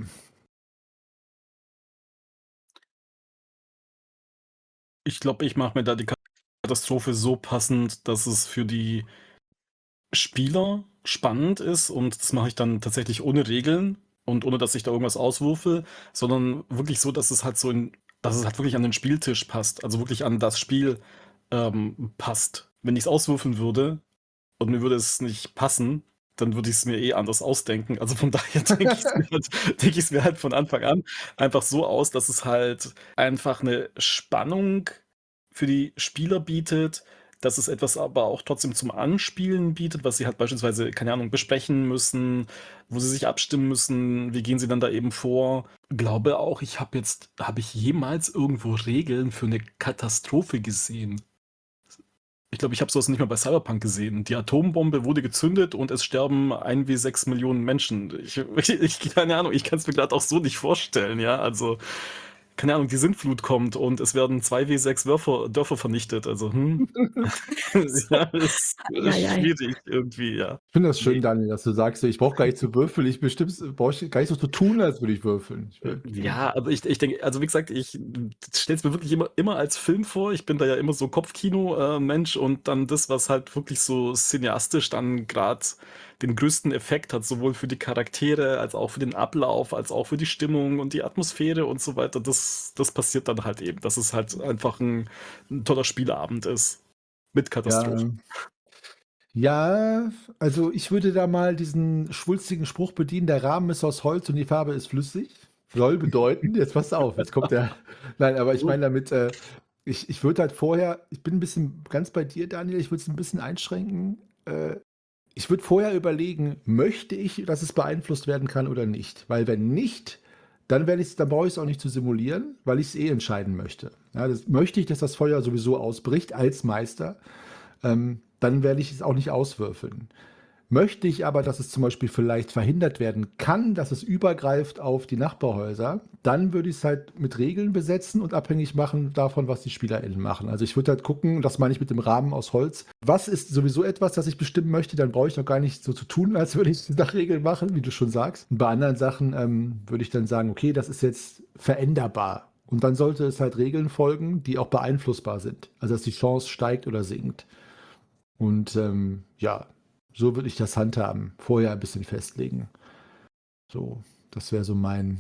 Ich glaube, ich mache mir da die Katastrophe so passend, dass es für die Spieler spannend ist und das mache ich dann tatsächlich ohne Regeln und ohne, dass ich da irgendwas auswürfe, sondern wirklich so, dass es halt so in, dass es halt wirklich an den Spieltisch passt, also wirklich an das Spiel ähm, passt. Wenn ich es auswürfeln würde und mir würde es nicht passen, dann würde ich es mir eh anders ausdenken. Also von daher denke ich es mir, halt, denk ich's mir halt von Anfang an einfach so aus, dass es halt einfach eine Spannung für die Spieler bietet, dass es etwas aber auch trotzdem zum Anspielen bietet, was sie halt beispielsweise, keine Ahnung, besprechen müssen, wo sie sich abstimmen müssen, wie gehen sie dann da eben vor. Glaube auch, ich habe jetzt, habe ich jemals irgendwo Regeln für eine Katastrophe gesehen? Ich glaube, ich habe sowas nicht mal bei Cyberpunk gesehen. Die Atombombe wurde gezündet und es sterben ein wie sechs Millionen Menschen. Ich, ich, ich keine Ahnung, ich kann es mir gerade auch so nicht vorstellen, ja. Also, keine Ahnung, die Sintflut kommt und es werden zwei wie sechs Dörfer, Dörfer vernichtet. Also, hm. Ja, das ist Eieiei. schwierig irgendwie, ja. Ich finde das schön, Nee. Daniel, dass du sagst, ich brauche gar nicht zu würfeln. Ich bestimmt brauche ich gar nicht so zu tun, als würde ich würfeln. Ich will, Ja, aber ich, ich denke, also wie gesagt, ich stelle es mir wirklich immer, immer als Film vor. Ich bin da ja immer so Kopfkino-Mensch und dann das, was halt wirklich so cineastisch dann gerade den größten Effekt hat, sowohl für die Charaktere, als auch für den Ablauf, als auch für die Stimmung und die Atmosphäre und so weiter. Das, das passiert dann halt eben, dass es halt einfach ein, ein toller Spielabend ist. Mit ja, Katastrophen. ja, also ich würde da mal diesen schwulstigen Spruch bedienen, der Rahmen ist aus Holz und die Farbe ist flüssig. soll bedeuten, jetzt pass auf, jetzt kommt der. Nein, aber ich meine damit, äh, ich, ich würde halt vorher, ich bin ein bisschen ganz bei dir, Daniel, ich würde es ein bisschen einschränken. Äh, ich würde vorher überlegen, möchte ich, dass es beeinflusst werden kann oder nicht? Weil wenn nicht, dann werde ich's, dann brauche ich es auch nicht zu simulieren, weil ich es eh entscheiden möchte. Ja, das, möchte ich, dass das Feuer sowieso ausbricht als Meister, ähm, dann werde ich es auch nicht auswürfeln. Möchte ich aber, dass es zum Beispiel vielleicht verhindert werden kann, dass es übergreift auf die Nachbarhäuser, dann würde ich es halt mit Regeln besetzen und abhängig machen davon, was die SpielerInnen machen. Also ich würde halt gucken, das meine ich mit dem Rahmen aus Holz, was ist sowieso etwas, das ich bestimmen möchte, dann brauche ich doch gar nicht so zu tun, als würde ich es nach Regeln machen, wie du schon sagst. Und bei anderen Sachen ähm, würde ich dann sagen, okay, das ist jetzt veränderbar. Und dann sollte es halt Regeln folgen, die auch beeinflussbar sind. Also dass die Chance steigt oder sinkt. Und ähm, ja, so würde ich das handhaben. Vorher ein bisschen festlegen. So, das wäre so mein,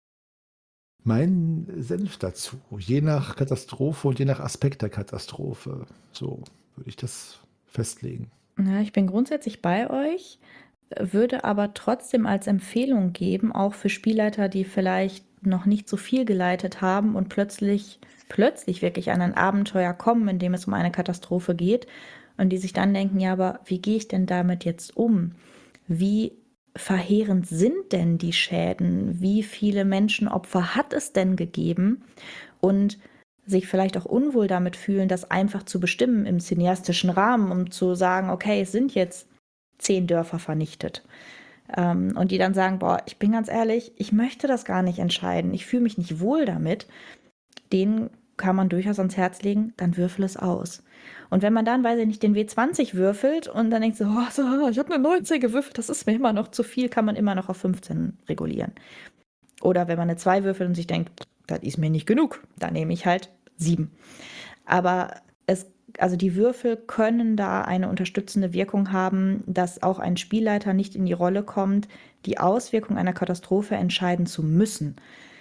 mein Senf dazu. Je nach Katastrophe und je nach Aspekt der Katastrophe. So würde ich das festlegen. Ja, ich bin grundsätzlich bei euch, würde aber trotzdem als Empfehlung geben, auch für Spielleiter, die vielleicht noch nicht so viel geleitet haben und plötzlich, plötzlich wirklich an ein Abenteuer kommen, in dem es um eine Katastrophe geht und die sich dann denken, ja, aber wie gehe ich denn damit jetzt um? Wie verheerend sind denn die Schäden? Wie viele Menschenopfer hat es denn gegeben? Und sich vielleicht auch unwohl damit fühlen, das einfach zu bestimmen im cineastischen Rahmen, um zu sagen, okay, es sind jetzt zehn Dörfer vernichtet. Ähm, und die dann sagen, boah, ich bin ganz ehrlich, ich möchte das gar nicht entscheiden, ich fühle mich nicht wohl damit, denen kann man durchaus ans Herz legen, dann würfel es aus. Und wenn man dann, weiß ich nicht, den W zwanzig würfelt und dann denkt so, oh, so ich habe eine neunzehn gewürfelt, das ist mir immer noch zu viel, kann man immer noch auf fünfzehn regulieren. Oder wenn man eine zwei würfelt und sich denkt, das ist mir nicht genug, dann nehme ich halt sieben. Aber es, also die Würfel können da eine unterstützende Wirkung haben, dass auch ein Spielleiter nicht in die Rolle kommt, die Auswirkung einer Katastrophe entscheiden zu müssen.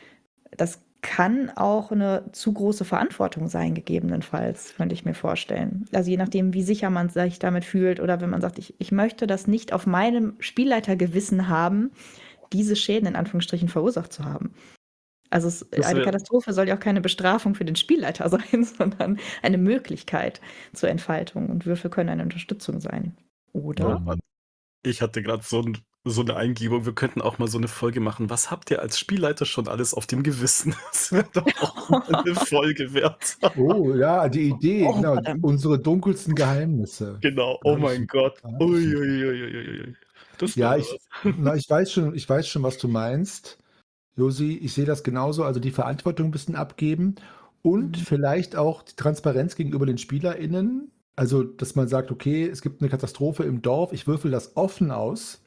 Das kann auch eine zu große Verantwortung sein, gegebenenfalls, könnte ich mir vorstellen. Also je nachdem, wie sicher man sich damit fühlt oder wenn man sagt, ich, ich möchte das nicht auf meinem Spielleitergewissen haben, diese Schäden in Anführungsstrichen verursacht zu haben. Also es, eine Katastrophe soll ja auch keine Bestrafung für den Spielleiter sein, sondern eine Möglichkeit zur Entfaltung. Und Würfel können eine Unterstützung sein. Oder? Oh Mann. Ich hatte gerade so, ein, so eine Eingebung, wir könnten auch mal so eine Folge machen. Was habt ihr als Spielleiter schon alles auf dem Gewissen? Das wäre doch auch eine Folge wert. Oh ja, die Idee, Oh, genau, verdammt. unsere dunkelsten Geheimnisse. Genau, oh mein Gott. Uiuiuiui. Das Ja, wäre ich, was. na, ich weiß schon, ich weiß schon, was du meinst. Josi, ich sehe das genauso, also die Verantwortung ein bisschen abgeben und Mhm. vielleicht auch die Transparenz gegenüber den SpielerInnen. Also, dass man sagt, okay, es gibt eine Katastrophe im Dorf, ich würfel das offen aus,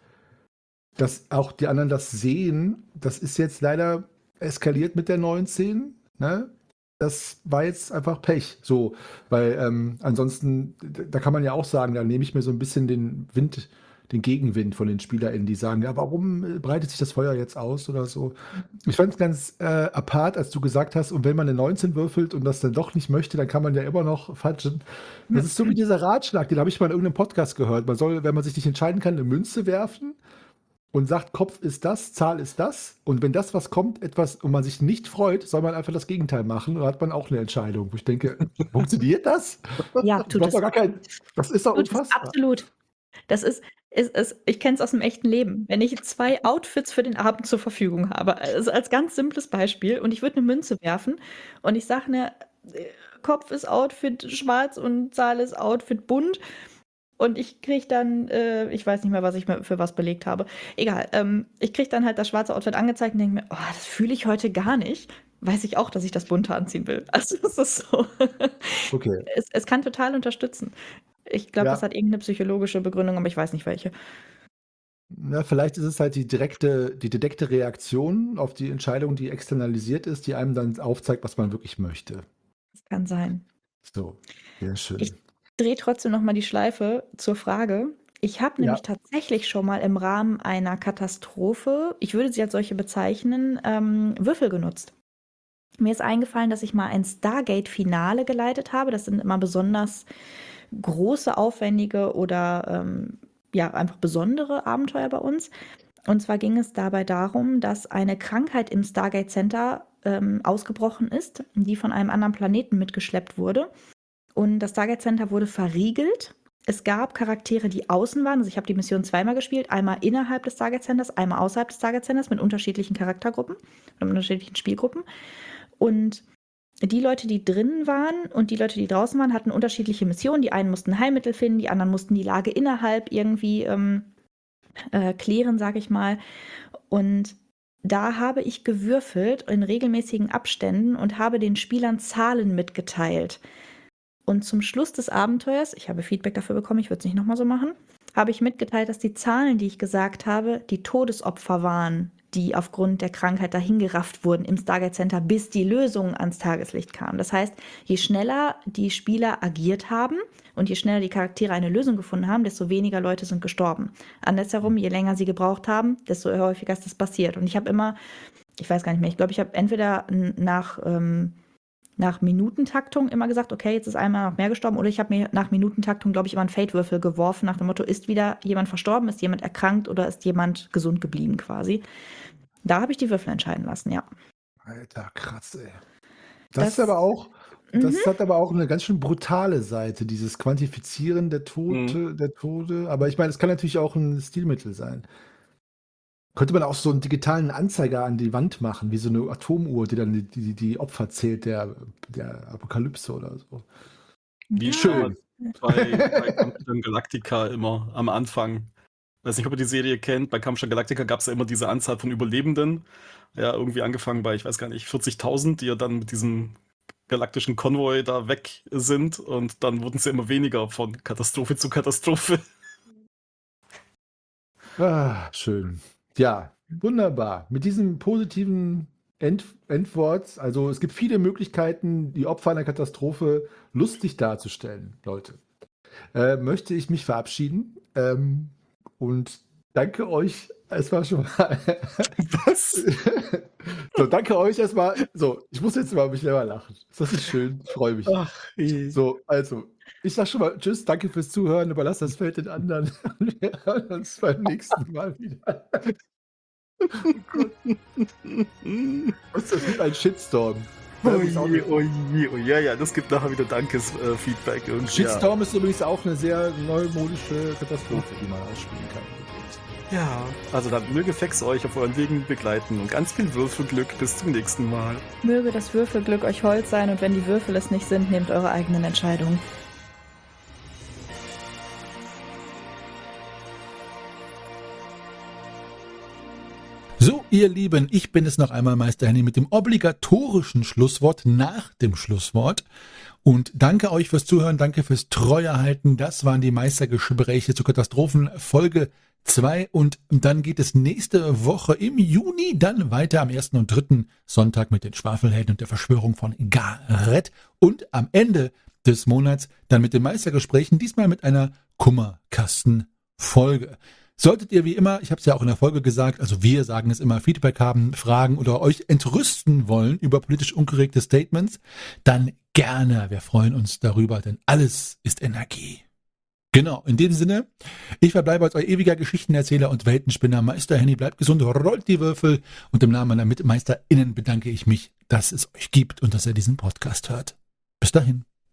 dass auch die anderen das sehen. Das ist jetzt leider eskaliert mit der neunzehn, ne? Das war jetzt einfach Pech, so, weil ähm, ansonsten, d- da kann man ja auch sagen, da nehme ich mir so ein bisschen den Wind, den Gegenwind von den SpielerInnen, die sagen, ja, warum äh, breitet sich das Feuer jetzt aus oder so. Ich fand es ganz äh, apart, als du gesagt hast, und wenn man eine neunzehn würfelt und das dann doch nicht möchte, dann kann man ja immer noch fatschen. Das ist so wie dieser Ratschlag, den habe ich mal in irgendeinem Podcast gehört. Man soll, wenn man sich nicht entscheiden kann, eine Münze werfen und sagt, Kopf ist das, Zahl ist das. Und wenn das, was kommt, etwas und man sich nicht freut, soll man einfach das Gegenteil machen. Und dann hat man auch eine Entscheidung. Wo ich denke, funktioniert das? Ja, Das tut macht es. doch gar kein, das ist doch Tut es unfassbar. absolut. Das ist, ist, ist ich kenne es aus dem echten Leben. Wenn ich zwei Outfits für den Abend zur Verfügung habe, also als ganz simples Beispiel, und ich würde eine Münze werfen und ich sage, ne, äh, Kopf ist Outfit schwarz und Zahl ist Outfit bunt. Und ich kriege dann, äh, ich weiß nicht mehr, was ich mir für was belegt habe. Egal, ähm, ich kriege dann halt das schwarze Outfit angezeigt und denke mir, oh, das fühle ich heute gar nicht. Weiß ich auch, dass ich das bunte anziehen will. Also es ist so. Okay. Es, es kann total unterstützen. Ich glaube, Ja. das hat irgendeine psychologische Begründung, aber ich weiß nicht welche. Na, vielleicht ist es halt die direkte, die direkte Reaktion auf die Entscheidung, die externalisiert ist, die einem dann aufzeigt, was man wirklich möchte. Das kann sein. So, sehr schön. Ich drehe trotzdem noch mal die Schleife zur Frage. Ich habe Ja. nämlich tatsächlich schon mal im Rahmen einer Katastrophe, ich würde sie als solche bezeichnen, ähm, Würfel genutzt. Mir ist eingefallen, dass ich mal ein Stargate-Finale geleitet habe. Das sind immer besonders große, aufwendige oder ähm, ja, einfach besondere Abenteuer bei uns. Und zwar ging es dabei darum, dass eine Krankheit im Stargate Center ähm, ausgebrochen ist, die von einem anderen Planeten mitgeschleppt wurde. Und das Stargate Center wurde verriegelt. Es gab Charaktere, die außen waren. Also ich habe die Mission zweimal gespielt. Einmal innerhalb des Stargate Centers, einmal außerhalb des Stargate Centers mit unterschiedlichen Charaktergruppen und unterschiedlichen Spielgruppen. Und die Leute, die drinnen waren und die Leute, die draußen waren, hatten unterschiedliche Missionen. Die einen mussten Heilmittel finden, die anderen mussten die Lage innerhalb irgendwie ähm, äh, klären, sage ich mal. Und da habe ich gewürfelt in regelmäßigen Abständen und habe den Spielern Zahlen mitgeteilt. Und zum Schluss des Abenteuers, ich habe Feedback dafür bekommen, ich würde es nicht nochmal so machen, habe ich mitgeteilt, dass die Zahlen, die ich gesagt habe, die Todesopfer waren, die aufgrund der Krankheit dahingerafft wurden im Stargate Center, bis die Lösung ans Tageslicht kam. Das heißt, je schneller die Spieler agiert haben und je schneller die Charaktere eine Lösung gefunden haben, desto weniger Leute sind gestorben. Andersherum, je länger sie gebraucht haben, desto häufiger ist das passiert. Und ich habe immer, ich weiß gar nicht mehr, ich glaube, ich habe entweder nach, ähm, nach Minutentaktung immer gesagt, okay, jetzt ist einmal noch mehr gestorben, oder ich habe mir nach Minutentaktung, glaube ich, immer einen Fate-Würfel geworfen, nach dem Motto, ist wieder jemand verstorben, ist jemand erkrankt oder ist jemand gesund geblieben quasi. Da habe ich die Würfel entscheiden lassen, ja. Alter, krass, ey. Das, Das- ist aber auch, das Mhm. hat aber auch eine ganz schön brutale Seite, dieses Quantifizieren der Tote, der Tode. Aber ich meine, es kann natürlich auch ein Stilmittel sein. Könnte man auch so einen digitalen Anzeiger an die Wand machen, wie so eine Atomuhr, die dann die, die, die Opfer zählt der, der Apokalypse oder so. Wie Ja. schön. Bei, bei Kampfstation Galactica immer am Anfang. Weiß nicht, ob ihr die Serie kennt. Bei Kampfstation Galactica gab es ja immer diese Anzahl von Überlebenden. Ja, irgendwie angefangen bei, ich weiß gar nicht, vierzigtausend, die ja dann mit diesem galaktischen Konvoi da weg sind. Und dann wurden es ja immer weniger von Katastrophe zu Katastrophe. Ah, schön. Ja, wunderbar. Mit diesem positiven End Endwort, also es gibt viele Möglichkeiten, die Opfer einer Katastrophe lustig darzustellen, Leute. Äh, möchte ich mich verabschieden ähm, und danke euch erstmal schon mal. Was? So, danke euch erstmal. So, ich muss jetzt mal mich selber lachen. Ist das nicht schön? Ich freue mich. Ach, So, also, ich sag schon mal Tschüss, danke fürs Zuhören, überlass das Feld den anderen. Wir hören uns beim nächsten Mal wieder. Was ist das mit ein Shitstorm? Oh Das ist auch je, eine- oh je, oh ja, ja, das gibt nachher wieder Dankes-Feedback. und ja. Shitstorm ist übrigens auch eine sehr neumodische Katastrophe, die man ausspielen kann. Ja, also dann möge Fex euch auf euren Wegen begleiten und ganz viel Würfelglück. Bis zum nächsten Mal. Möge das Würfelglück euch hold sein und wenn die Würfel es nicht sind, nehmt eure eigenen Entscheidungen. So, ihr Lieben, ich bin es noch einmal, Meister Henny, mit dem obligatorischen Schlusswort nach dem Schlusswort. Und danke euch fürs Zuhören, danke fürs Treuehalten. Das waren die Meistergespräche zur Katastrophen Folge zwei. Und dann geht es nächste Woche im Juni dann weiter am ersten und dritten Sonntag mit den Schwafelhelden und der Verschwörung von Gareth. Und am Ende des Monats dann mit den Meistergesprächen, diesmal mit einer Kummerkasten-Folge. Solltet ihr wie immer, ich habe es ja auch in der Folge gesagt, also wir sagen es immer, Feedback haben, Fragen oder euch entrüsten wollen über politisch unkorrekte Statements, dann gerne. Wir freuen uns darüber, denn alles ist Energie. Genau, in dem Sinne, ich verbleibe als euer ewiger Geschichtenerzähler und Weltenspinner. Meister Henny, bleibt gesund, rollt die Würfel und im Namen meiner MitmeisterInnen bedanke ich mich, dass es euch gibt und dass ihr diesen Podcast hört. Bis dahin.